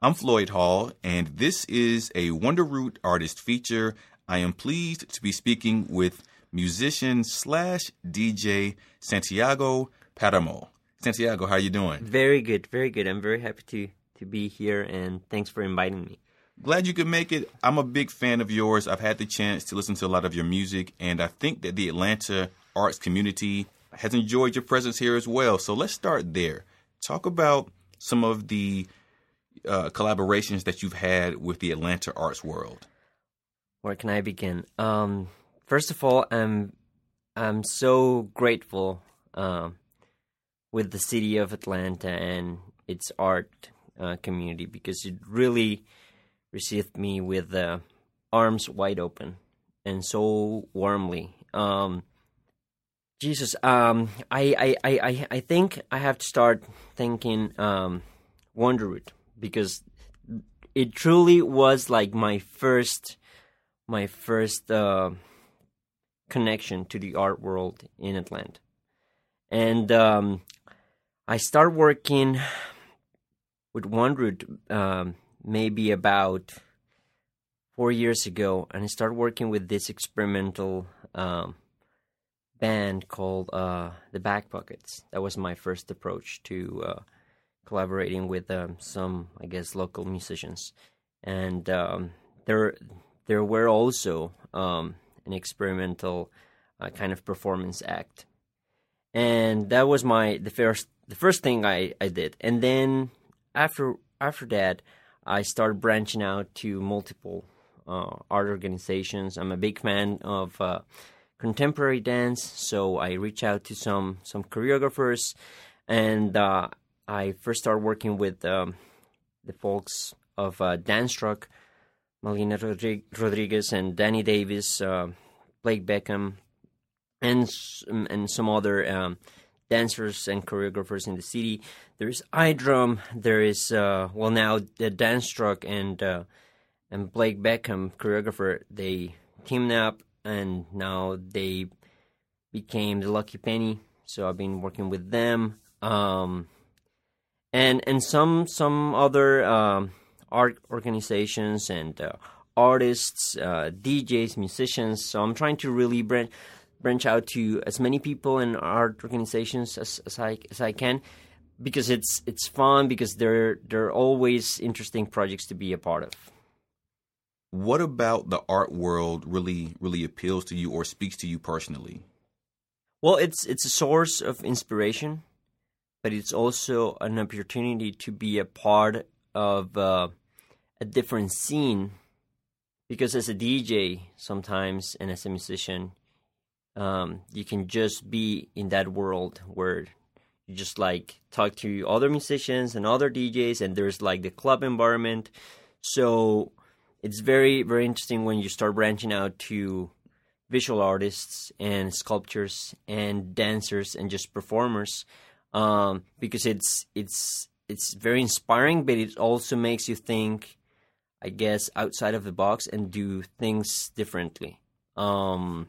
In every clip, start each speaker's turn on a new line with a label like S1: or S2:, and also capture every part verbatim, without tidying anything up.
S1: I'm Floyd Hall, and this is a Wonderroot Artist Feature. I am pleased to be speaking with musician slash D J Santiago Paramo. Santiago, how you doing?
S2: Very good, very good. I'm very happy to, to be here, and thanks for inviting me.
S1: Glad you could make it. I'm a big fan of yours. I've had the chance to listen to a lot of your music, and I think that the Atlanta arts community has enjoyed your presence here as well. So let's start there. Talk about some of the uh, collaborations that you've had with the Atlanta arts world.
S2: Where can I begin? Um, first of all, I'm I'm so grateful um, with the city of Atlanta and its art uh, community, because it really received me with uh, arms wide open and so warmly. Um, Jesus, um, I, I, I, I think I have to start thanking um, Wonderroot, because it truly was like my first, my first uh, connection to the art world in Atlanta. And um, I started working with Wonderroot um, maybe about four years ago, and I started working with this experimental um, band called uh, the Back Pockets. That was my first approach to uh, collaborating with um, some, I guess, local musicians. And um, there, there were also um, an experimental uh, kind of performance act. And that was my the first the first thing I, I did. And then after after that, I started branching out to multiple uh, art organizations. I'm a big fan of uh, contemporary dance, so I reach out to some some choreographers, and uh, I first started working with um, the folks of uh, Dance Truck, Melina Rodrig- Rodriguez and Danny Davis, uh, Blake Beckham, and and some other um, dancers and choreographers in the city. There's iDrum. There is uh, well now the Dance Truck and uh, and Blake Beckham choreographer. They teamed up, and now they became the Lucky Penny. So I've been working with them, um, and and some some other um, art organizations and uh, artists, uh, D Js, musicians. So I'm trying to really branch branch out to as many people and art organizations as, as I as I can, because it's it's fun, because they're they're always interesting projects to be a part of.
S1: What about the art world really, really appeals to you or speaks to you personally?
S2: Well, it's it's a source of inspiration, but it's also an opportunity to be a part of uh, a different scene. Because as a D J, sometimes, and as a musician, um, you can just be in that world where you just like talk to other musicians and other D Js, and there's like the club environment. So it's very, very interesting when you start branching out to visual artists and sculptors and dancers and just performers, um, because it's it's it's very inspiring, but it also makes you think, I guess, outside of the box and do things differently. Um,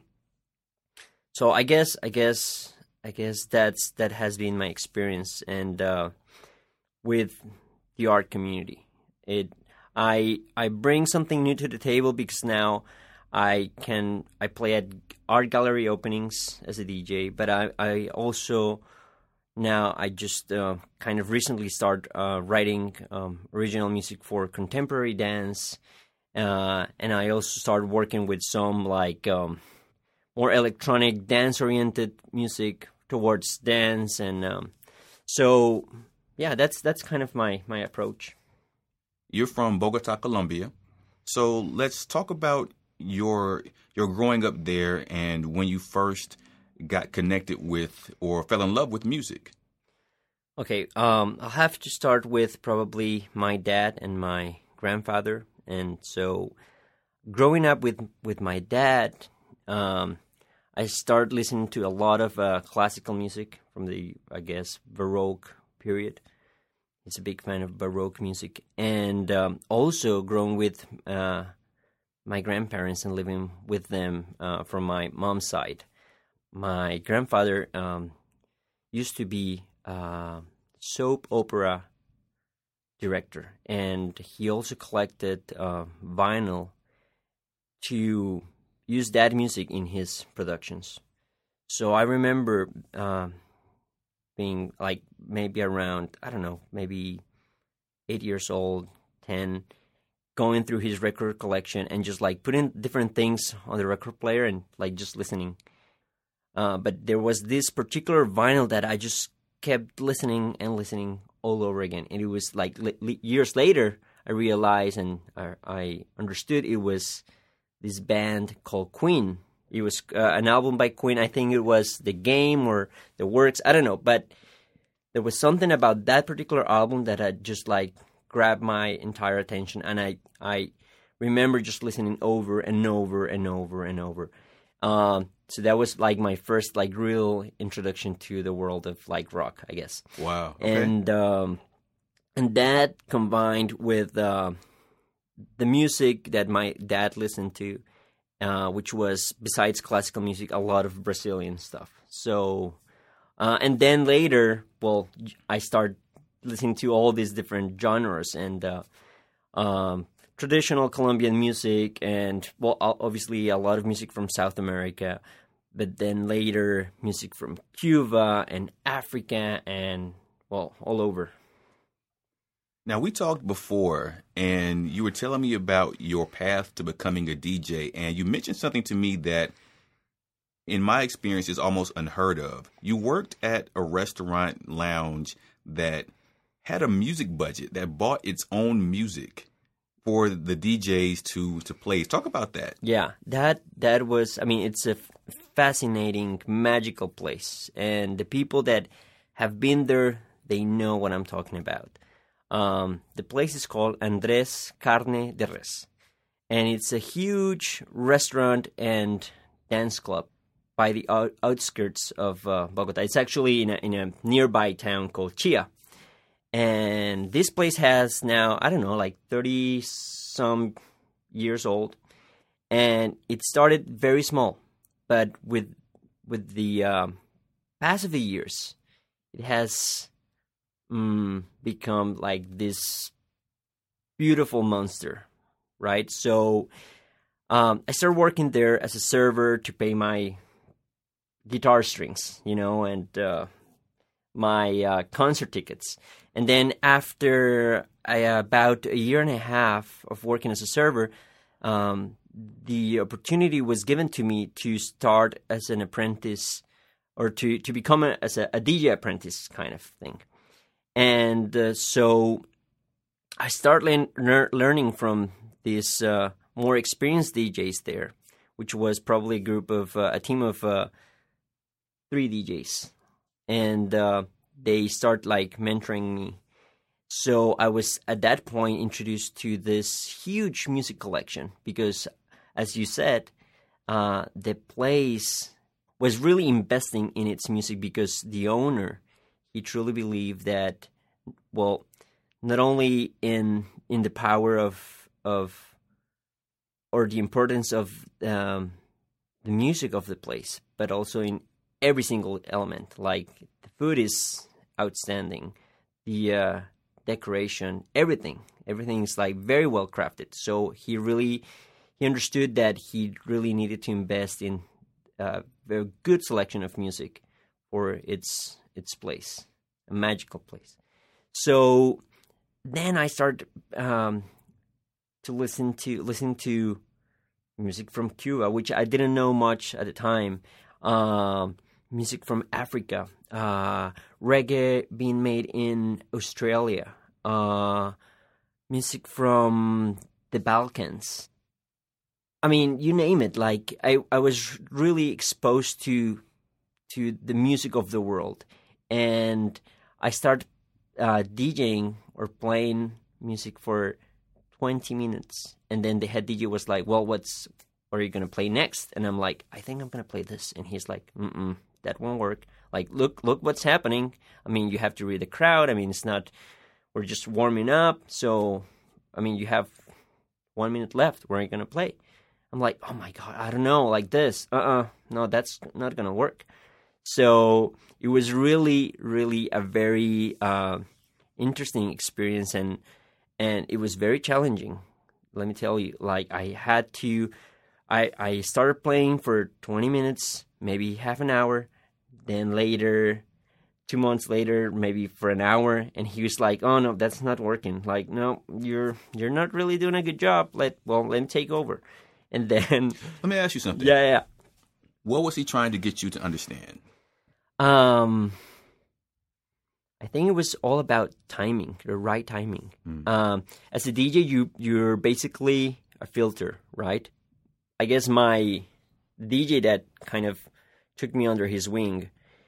S2: so I guess I guess I guess that's that has been my experience, and uh, with the art community, it. I I bring something new to the table, because now I can I play at art gallery openings as a D J, but I, I also now I just uh, kind of recently start uh, writing um, original music for contemporary dance, uh, and I also started working with some like um, more electronic dance oriented music towards dance, and um, so yeah, that's that's kind of my my approach.
S1: You're from Bogota, Colombia. So let's talk about your your growing up there and when you first got connected with or fell in love with music.
S2: Okay, um, I'll have to start with probably my dad and my grandfather. And so growing up with, with my dad, um, I started listening to a lot of uh, classical music from the, I guess, Baroque period. He's a big fan of Baroque music. And um, also growing with uh, my grandparents and living with them uh, from my mom's side. My grandfather um, used to be a soap opera director, and he also collected uh, vinyl to use that music in his productions. So I remember uh, being like maybe around, I don't know, maybe eight years old, ten, going through his record collection and just like putting different things on the record player and like just listening. Uh, but there was this particular vinyl that I just kept listening and listening all over again. And it was like li- years later, I realized and I, I understood it was this band called Queen. It was uh, an album by Queen. I think it was The Game or The Works. I don't know. But there was something about that particular album that had just like grabbed my entire attention. And I, I remember just listening over and over and over and over. Um, so that was like my first like real introduction to the world of like rock, I guess.
S1: Wow. Okay.
S2: And um, and that combined with uh, the music that my dad listened to, uh, which was besides classical music, a lot of Brazilian stuff. So, uh, and then later, well, I started listening to all these different genres and uh, um, traditional Colombian music, and well, obviously a lot of music from South America. But then later, music from Cuba and Africa and, well, all over.
S1: Now, we talked before, and you were telling me about your path to becoming a D J, and you mentioned something to me that, in my experience, is almost unheard of. You worked at a restaurant lounge that had a music budget, that bought its own music for the D Js to, to play. Talk about that.
S2: Yeah, that that was, I mean, it's a fascinating, magical place. And the people that have been there, they know what I'm talking about. Um, the place is called Andrés Carne de Res. And it's a huge restaurant and dance club by the out- outskirts of uh, Bogota. It's actually in a, in a nearby town called Chia. And this place has now, I don't know, like thirty-some years old. And it started very small. But with with the um, pass of the years, it has um, become like this beautiful monster, right? So um, I started working there as a server to pay my guitar strings, you know, and uh, my uh, concert tickets. And then after I, uh, about a year and a half of working as a server, um, the opportunity was given to me to start as an apprentice or to, to become a, as a, a D J apprentice kind of thing. And uh, so I started learn, learning from these uh, more experienced D Js there, which was probably a group of, uh, a team of uh, three D Js. And uh, they start like mentoring me. So I was at that point introduced to this huge music collection because, as you said, uh, the place was really investing in its music because the owner, he truly believed that, well, not only in in the power of of or the importance of um, the music of the place, but also in every single element. Like the food is outstanding, the uh, decoration, everything, everything is like very well crafted. So he really he understood that he really needed to invest in a very good selection of music for its its place, a magical place. So then I started um, to listen to listen to music from Cuba, which I didn't know much at the time. Um, music from Africa, uh, reggae being made in Australia, uh, music from the Balkans. I mean, you name it. Like I, I was really exposed to to the music of the world, and I started uh, DJing or playing music for twenty minutes, and then the head D J was like, "Well, what's what are you gonna play next?" And I'm like, "I think I'm gonna play this," and he's like, "Mm-mm, that won't work. Like, look, look what's happening. I mean, you have to read the crowd. I mean, it's not. We're just warming up. So, I mean, you have one minute left. Where are you gonna play?" I'm like, "Oh my god, I don't know. Like this. Uh-uh. No, that's not gonna work." So it was really, really a very uh, interesting experience, and and it was very challenging. Let me tell you, like I had to, I I started playing for twenty minutes, maybe half an hour, then later, two months later, maybe for an hour, and he was like, "Oh no, that's not working. Like, no, you're you're not really doing a good job. Let well, let me take over." And then
S1: let me ask you something.
S2: Yeah, yeah.
S1: What was he trying to get you to understand?
S2: Um, I think it was all about timing, the right timing. Mm. Um, as a D J, you you're basically a filter, right? I guess my D J that kind of took me under his wing,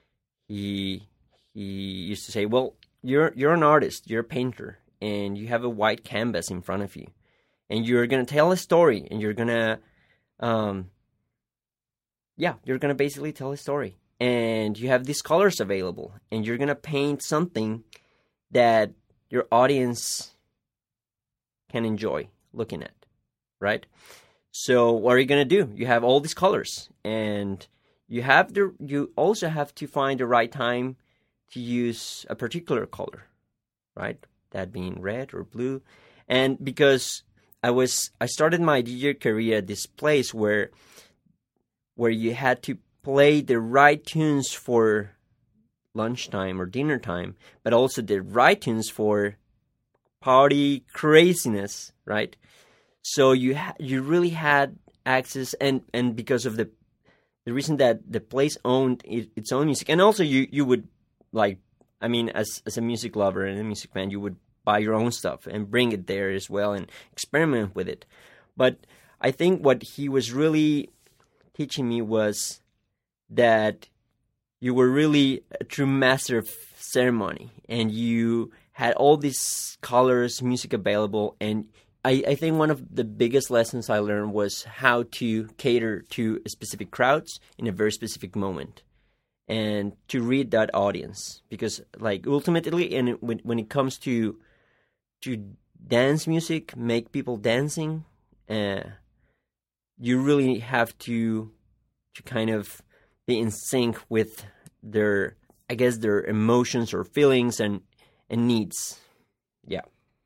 S2: he he used to say, "Well, you're you're an artist, you're a painter, and you have a white canvas in front of you, and you're gonna tell a story, and you're gonna, um, yeah, you're gonna basically tell a story." And you have these colors available, and you're going to paint something that your audience can enjoy looking at, right? So what are you going to do? You have all these colors, and you have the, you also have to find the right time to use a particular color, right? That being red or blue. And because I was, I started my D J career at this place where, where you had to play the right tunes for lunchtime or dinner time, but also the right tunes for party craziness, right? So you ha- you really had access, and, and because of the the reason that the place owned it, its own music, and also you, you would like, I mean, as as a music lover and a music fan, you would buy your own stuff and bring it there as well and experiment with it. But I think what he was really teaching me was that you were really a true master of ceremony, and you had all these colors, music available. And I, I think one of the biggest lessons I learned was how to cater to specific crowds in a very specific moment, and to read that audience. Because, like, ultimately, and when when it comes to to dance music, make people dancing, uh, you really have to to kind of be in sync with their, I guess, their emotions or feelings and, and needs. Yeah.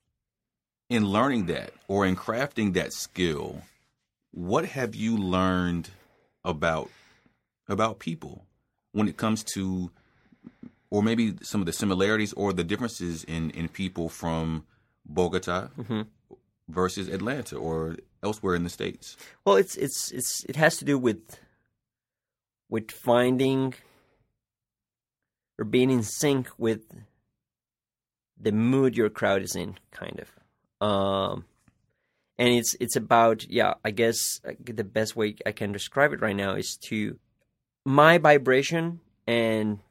S1: In learning that, or in crafting that skill, what have you learned about about people when it comes to, or maybe some of the similarities or the differences in, in people from Bogota mm-hmm. versus Atlanta or elsewhere in the States?
S2: Well, it's it's it's it has to do with with finding or being in sync with the mood your crowd is in, kind of. Um, and it's it's about, yeah, I guess the best way I can describe it right now is to, my vibration and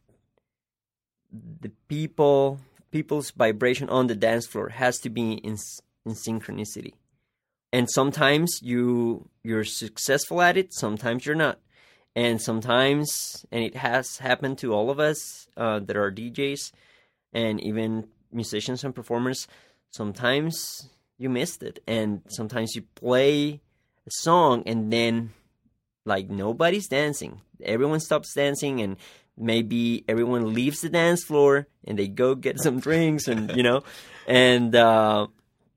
S2: the people people's vibration on the dance floor has to be in in synchronicity. And sometimes you you're successful at it, sometimes you're not. And sometimes, and it has happened to all of us uh, that are D Js and even musicians and performers, sometimes you missed it. And sometimes you play a song and then, like, nobody's dancing. Everyone stops dancing, and maybe everyone leaves the dance floor and they go get some drinks, and, you know. And uh,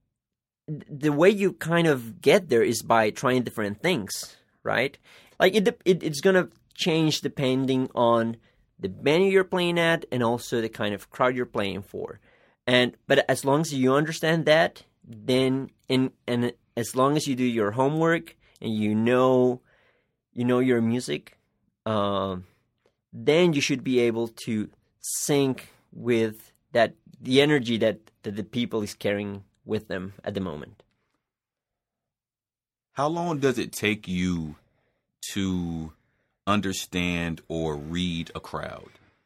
S2: the way you kind of get there is by trying different things, right? Like, it, it, it's going to change depending on the venue you're playing at and also the kind of crowd you're playing for. And but as long as you understand that, then and and as long as you do your homework and you know you know your music, um, then you should be able to sync with that the energy that, that the people is carrying with them at the moment.
S1: How long does it take you to understand or read a crowd?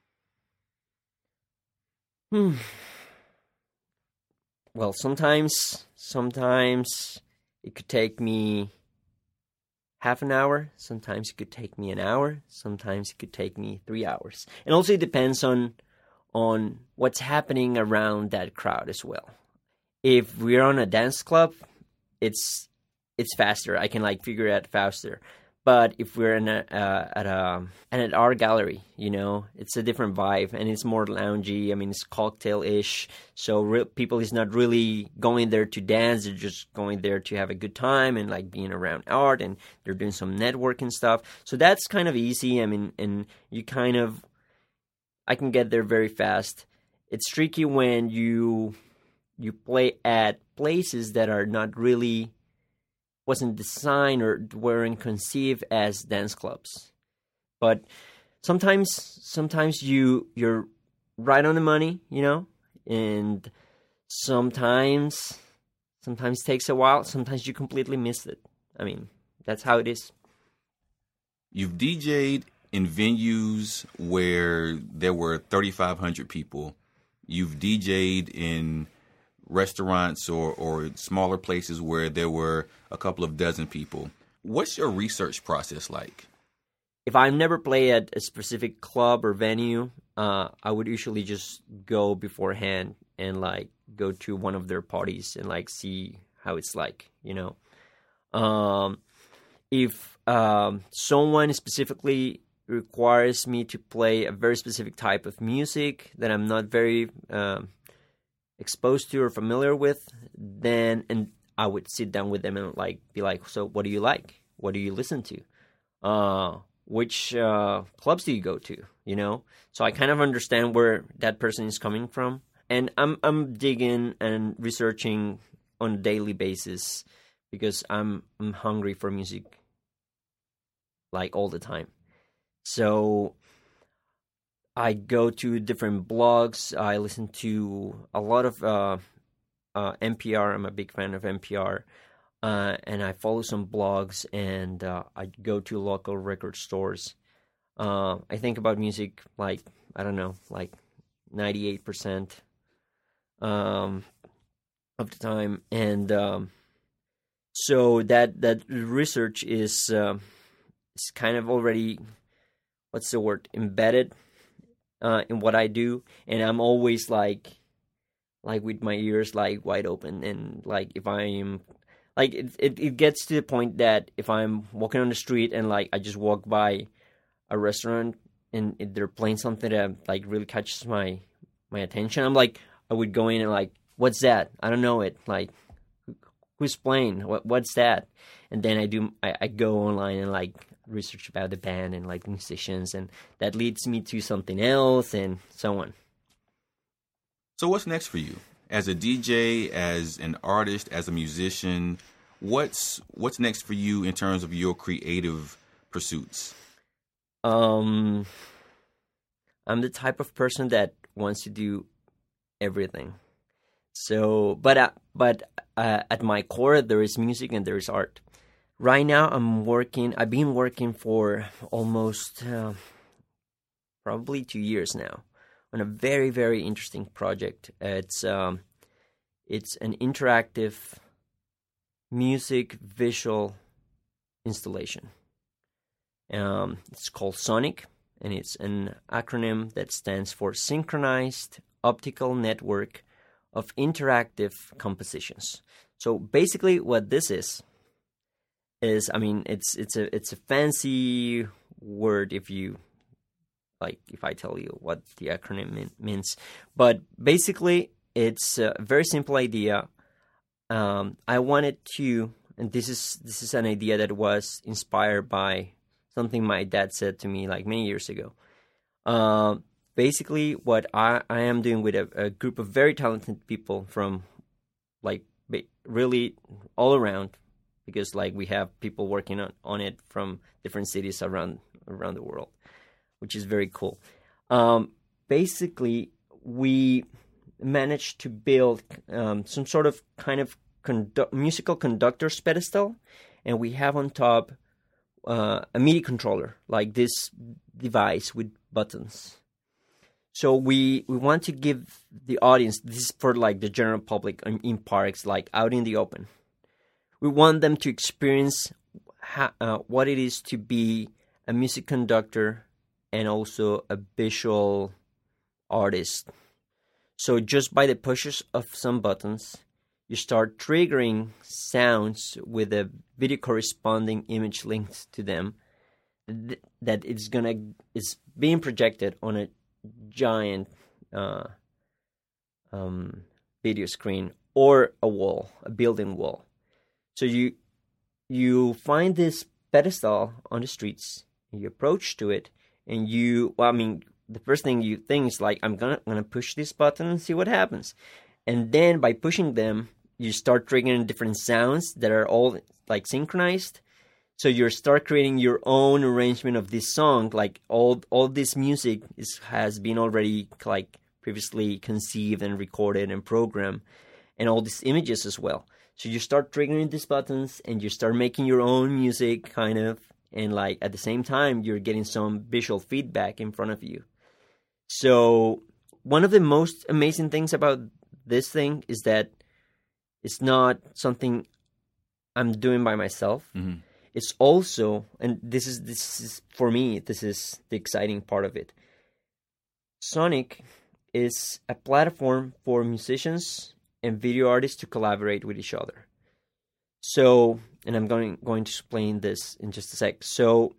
S2: Hmm. Well, sometimes, sometimes it could take me half an hour. Sometimes it could take me an hour. Sometimes it could take me three hours. And also it depends on on what's happening around that crowd as well. If we're on a dance club, it's it's faster. I can, like, figure it out faster. But if we're in a, uh, at a at an art gallery, you know, it's a different vibe, and it's more loungy. I mean, it's cocktail-ish, so re- people is not really going there to dance. They're just going there to have a good time and like being around art, and they're doing some networking stuff. So that's kind of easy. I mean, and you kind of, I can get there very fast. It's tricky when you you play at places that are not really wasn't designed or weren't conceived as dance clubs. But sometimes sometimes you you're right on the money, you know, and sometimes sometimes it takes a while, sometimes you completely miss it. I mean, that's how it is.
S1: You've D J'd in venues where there were thirty-five hundred people. You've D J'd in restaurants or, or smaller places where there were a couple of dozen people. What's your research process like?
S2: If I never play at a specific club or venue, uh, I would usually just go beforehand and like go to one of their parties and like see how it's like, you know. Um, if um, someone specifically requires me to play a very specific type of music that I'm not very um, exposed to or familiar with, then and I would sit down with them and like be like, so what do you like? What do you listen to? Uh, which uh, clubs do you go to? You know, so I kind of understand where that person is coming from, and I'm I'm digging and researching on a daily basis because I'm I'm hungry for music like all the time. So I go to different blogs. I listen to a lot of uh, uh, N P R. I'm a big fan of N P R. Uh, and I follow some blogs, and uh, I go to local record stores. Uh, I think about music like, I don't know, like ninety-eight percent um, of the time. And um, so that, that research is, uh, is kind of already, what's the word, embedded Uh, in what I do, and I'm always like, like with my ears like wide open, and like if I'm, like it, it, it gets to the point that if I'm walking on the street and like I just walk by a restaurant and they're playing something that like really catches my my attention, I'm like, I would go in and like, what's that? I don't know it. Like, who's playing? What what's that? And then I do I, I go online and like research about the band and like musicians, and that leads me to something else and so on.
S1: So what's next for you as a D J, as an artist, as a musician? What's what's next for you in terms of your creative pursuits?
S2: Um, I'm the type of person that wants to do everything. So, but uh, but uh, at my core, there is music and there is art. Right now, I'm working. I've been working for almost uh, probably two years now on a very, very interesting project. It's um, it's an interactive music visual installation. Um, it's called Sonic, and it's an acronym that stands for Synchronized Optical Network of Interactive Compositions. So basically, what this is. Is I mean it's it's a it's a fancy word if you like if I tell you what the acronym mean, means, but basically it's a very simple idea. Um, I wanted to, and this is this is an idea that was inspired by something my dad said to me like many years ago. Uh, basically, what I, I am doing with a, a group of very talented people from like really all around. Because like we have people working on, on it from different cities around around the world, which is very cool. Um, basically, we managed to build um, some sort of kind of condu- musical conductor's pedestal, and we have on top uh, a MIDI controller, like this device with buttons. So we, we want to give the audience, this is for like the general public in, in parks, like out in the open. We want them to experience ha- uh, what it is to be a music conductor and also a visual artist. So just by the pushes of some buttons, you start triggering sounds with a video corresponding image linked to them. th- that it's gonna is being projected on a giant uh, um, video screen or a wall, a building wall. So you you find this pedestal on the streets, and you approach to it, and you, well, I mean, the first thing you think is like, I'm gonna gonna push this button and see what happens, and then by pushing them, you start triggering different sounds that are all like synchronized. So you start creating your own arrangement of this song. Like all all this music is has been already like previously conceived and recorded and programmed, and all these images as well. So you start triggering these buttons and you start making your own music, kind of, and like at the same time you're getting some visual feedback in front of you. So one of the most amazing things about this thing is that it's not something I'm doing by myself.
S1: Mm-hmm.
S2: It's also, and this is this is for me, this is the exciting part of it. Sonic is a platform for musicians and video artists to collaborate with each other. So, and I'm going going to explain this in just a sec. So,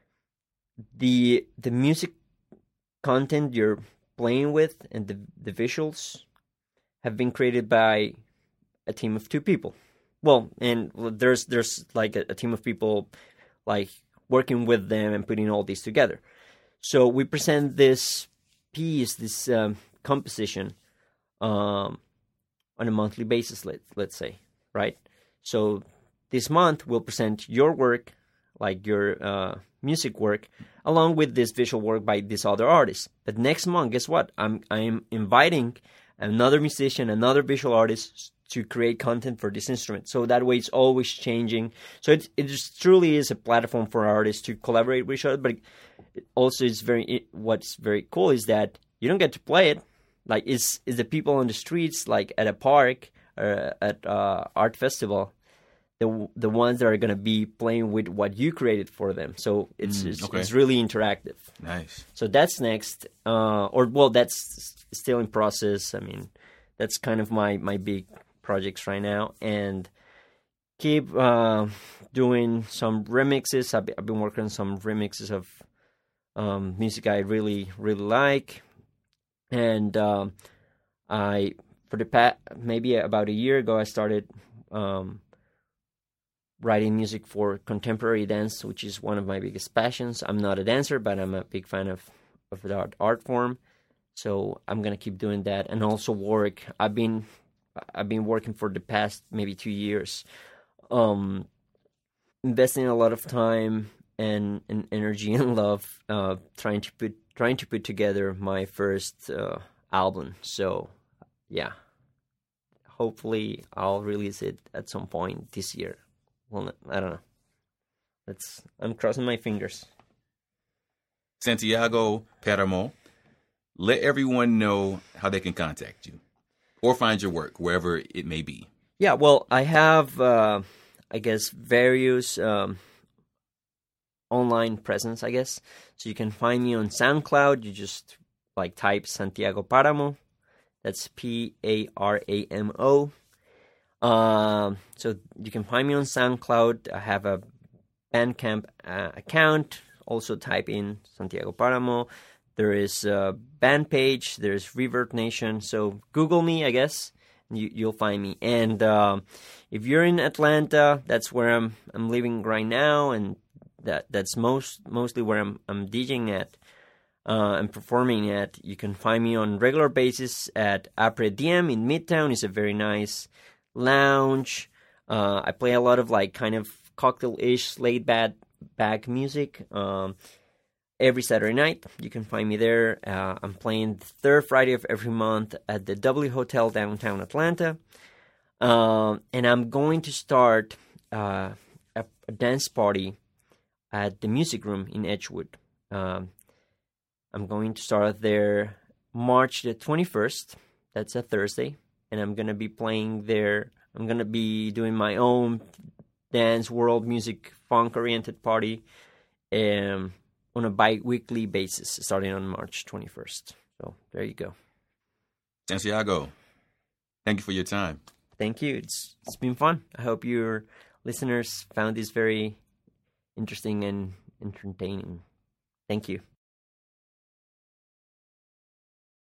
S2: the the music content you're playing with and the the visuals have been created by a team of two people. Well, and there's there's like a, a team of people like working with them and putting all these together. So we present this piece, this um, composition, um, on a monthly basis. Let let's say, right? So this month we'll present your work, like your uh, music work, along with this visual work by this other artist. But next month, guess what? I'm I'm inviting another musician, another visual artist to create content for this instrument. So that way it's always changing. So it it just truly is a platform for artists to collaborate with each other. But it also is very it, what's very cool is that you don't get to play it. Like it's, it's the people on the streets, like at a park or at uh, art festival, the the ones that are going to be playing with what you created for them. So it's
S1: Mm,
S2: it's,
S1: okay.
S2: it's really interactive.
S1: Nice.
S2: So that's next, uh, or well, that's still in process. I mean, that's kind of my my big projects right now, and keep uh, doing some remixes. I've, I've been working on some remixes of um, music I really really like, and um, I for the past maybe about a year ago I started um, writing music for contemporary dance, which is one of my biggest passions. I'm not a dancer, but I'm a big fan of of the art, art form. So I'm gonna keep doing that, and also work. I've been I've been working for the past maybe two years, um, investing a lot of time and, and energy and love, uh, trying to put trying to put together my first uh, album. So, yeah, hopefully I'll release it at some point this year. Well, I don't know. That's I'm crossing my fingers.
S1: Santiago Paramo, let everyone know how they can contact you or find your work wherever it may be.
S2: Yeah, well, I have, uh, I guess, various um, online presence, I guess. So you can find me on SoundCloud. You just like type Santiago Paramo. That's P A R A M O. Um, so you can find me on SoundCloud. I have a Bandcamp uh, account. Also type in Santiago Paramo. There is a band page. There's Reverb Nation. So Google me, I guess. You, you'll find me. And um, if you're in Atlanta, that's where I'm. I'm living right now, and that that's most mostly where I'm. I'm DJing at uh, and performing at. You can find me on regular basis at Apre Diem in Midtown. It's a very nice lounge. Uh, I play a lot of like kind of cocktail-ish, laid-back back music. Um, Every Saturday night, you can find me there. Uh, I'm playing the third Friday of every month at the W Hotel downtown Atlanta. Um, and I'm going to start uh, a, a dance party at the Music Room in Edgewood. Um, I'm going to start there March the twenty-first. That's a Thursday. And I'm going to be playing there. I'm going to be doing my own dance, world music, funk-oriented party. Um... on a bi-weekly basis, starting on March twenty-first. So there you go.
S1: Santiago, thank you for your time.
S2: Thank you. It's It's been fun. I hope your listeners found this very interesting and entertaining. Thank you.